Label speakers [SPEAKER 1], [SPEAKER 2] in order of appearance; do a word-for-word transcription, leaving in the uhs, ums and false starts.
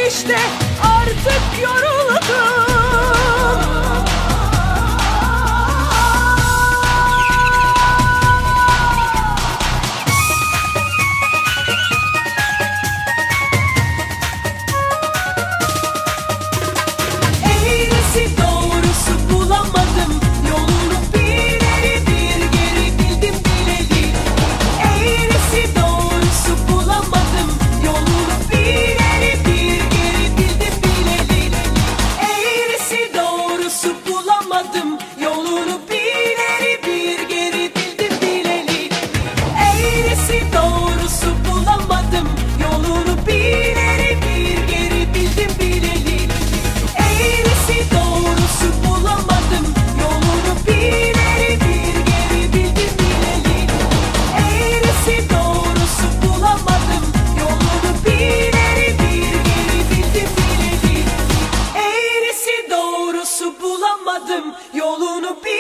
[SPEAKER 1] işte artık yoruldum. Eğrisi doğrusu bulamadım, yolunu bir ileri bir geri bildim bileli. Eğrisi doğrusu bulamadım, yolunu bir ileri bir geri bildim bileli. Eğrisi doğrusu bulamadım, yolunu bir ileri bir geri bildim bileli. Eğrisi doğrusu bulamadım, yolunu bir ileri bir geri bildim bileli. Eğrisi doğrusu bulamadım, yolunu bir ileri bir geri bildim bileli. Eğrisi doğrusu bulamadım, yolunu bir ileri bir geri bildim bileli. Eğrisi doğrusu bulamadım, yolunu bir